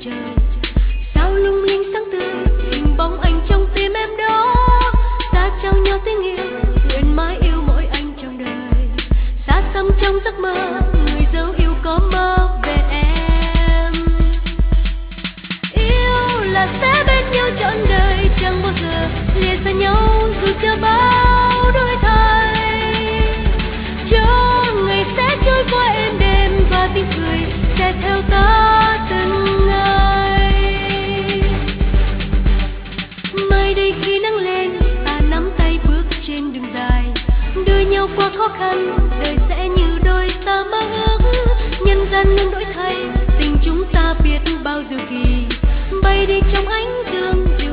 trời. Sao lung linh sáng tươi hình bóng anh trong tim em đó. Ta trao nhau tiếng yêu, nguyện mãi yêu mỗi anh trong đời. Xa xăm trong giấc mơ, người dấu yêu có mơ về em. Yêu là sẽ bên nhau trọn đời, chẳng bao giờ lìa xa nhau dù chưa bao đổi thay. Cho ngày sẽ trôi qua êm đềm và tiếng cười sẽ theo ta từng ngày. Mai đây khi nắng lên, ta nắm tay bước trên đường dài, đưa nhau qua khó khăn, đời sẽ như đôi ta mơ ước. Nhân gian luôn đổi thay, tình chúng ta biết bao giờ kỳ. Bay đi trong ánh dương.